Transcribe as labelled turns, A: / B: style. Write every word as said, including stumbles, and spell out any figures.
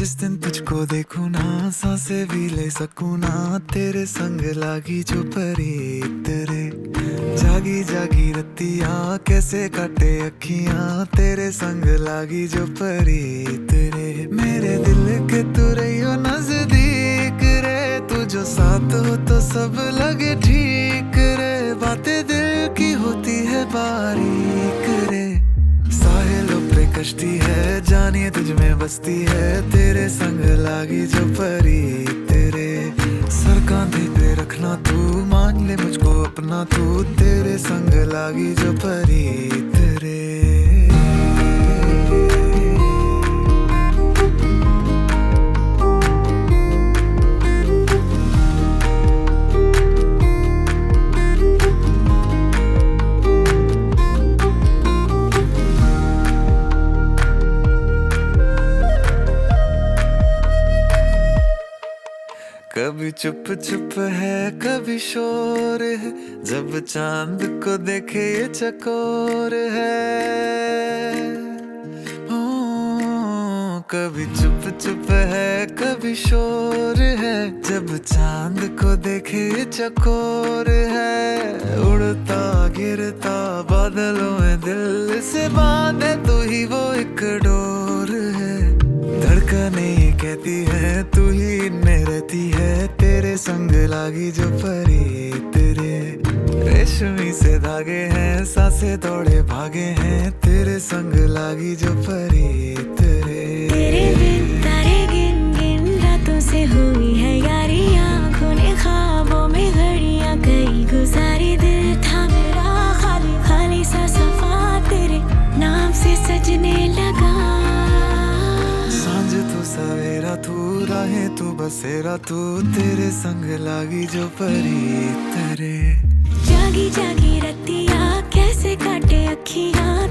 A: जिस दिन तुझको देखूं ना सांसें भी ले सकूं ना, तेरे संग लागी जो परी तेरे। जागी जागी रतियां कैसे काटे अखियां, तेरे संग लागी जो परी तेरे। मेरे दिल के तू रहियो नजदीक रे, तू जो साथ हो तो सब लगे ठीक रे। बातें दिल की होती है बारीक रे, साहिलों पे कश्ती है जानिए तुझ में बसती है, तेरे संग लागी जो परी तेरे। सर कांधे पे रखना तू, मान ले मुझको अपना तू, तेरे संग लागी जो परी तेरे। कभी चुप चुप है कभी शोर है, जब चांद को देखे ये चकोर है। ओ, कभी चुप चुप है कभी शोर है, जब चांद को देखे ये चकोर है। उड़ता गिरता बादलों में दिल से बांधे तू ही वो एक डोर है। धड़कने कहती है तू ही इनमें रहती है, तेरे संग लागी जो परी तेरे। रेशमी से धागे हैं सांसें दौड़े भागे हैं, तेरे संग लागी जो परी तेरे।
B: तेरे बिन तारे गिन गिन रातों से हुई है यारी, आँखों ने ख्वाबों में घड़ियां कई गुजारी। दिल था मेरा खाली खाली सा सफा, तेरे नाम से सजने लगा।
A: सांझ तू सवेरा तू राहें तू बसेरा तू, तेरे संग लागी जो परी तेरे।
B: जागी जागी रतियां कैसे काटे अखियां,